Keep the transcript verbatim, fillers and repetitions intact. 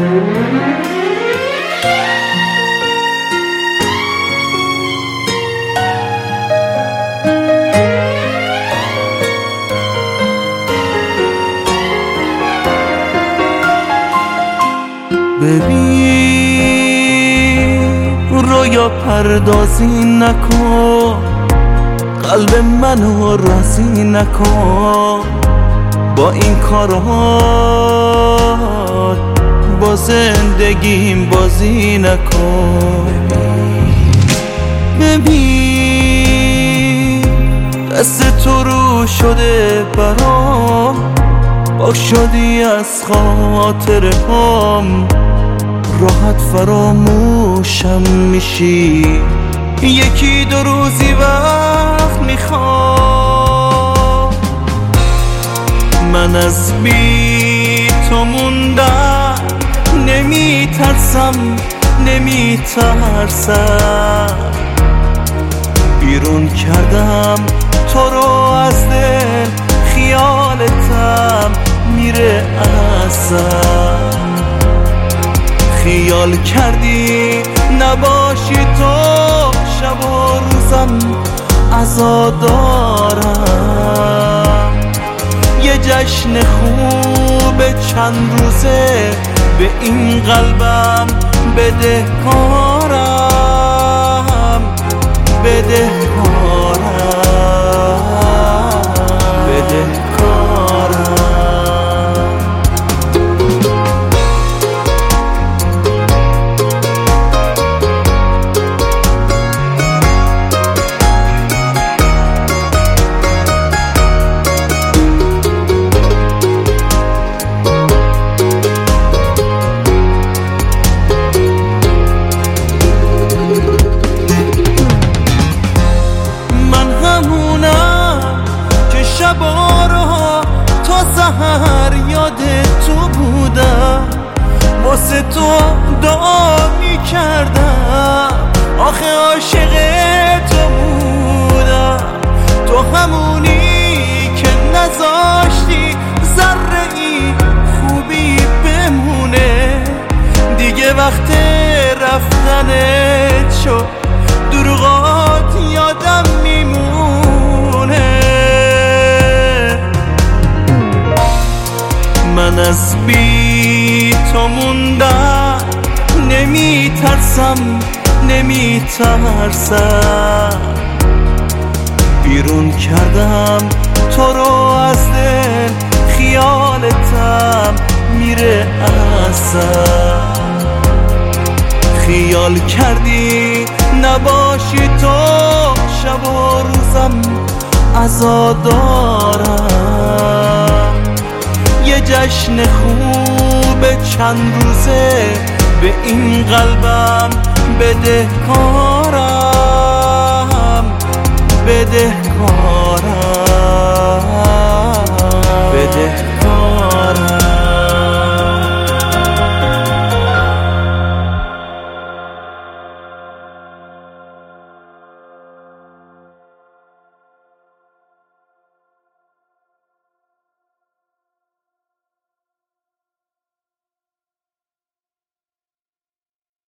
ببین رویا پردازی نکن، قلب منو راضی نکن با این کارات، با زندگیم بازی نکن. ببین دست تو رو شده برام، پاک شدی از خاطر هم، راحت فراموشم میشی، یکی دو روزی وقت میخوام. من از بی تو موندم، نمیترسم نمیترسم، بیرون کردم تو رو از دل، خیالتم میره ازم. خیال کردی نباشی تو، شب و روزم عزادارم. یه جشن خوب چند روزه به این قلبم بدهکارم، بدهکارم، بدهکارم. شبارها تا سحر یاد تو بودم، واسه تو دعا میکردم، آخه عاشق تو بودم. تو همونی که نذاشتی ذره ای خوبی بمونه، دیگه وقت رفتنت شد، دروغات یادم میمونه. من از بی تو موندم، نمیترسم نمیترسم، بیرون کردم تو رو از دل، خیالتم میره ازم. خیال کردی نباشی تو، شب و روزم عزادارم. یه جشن خوب چند روزه به این قلبم بدهکارم، بدهکارم، بدهکارم.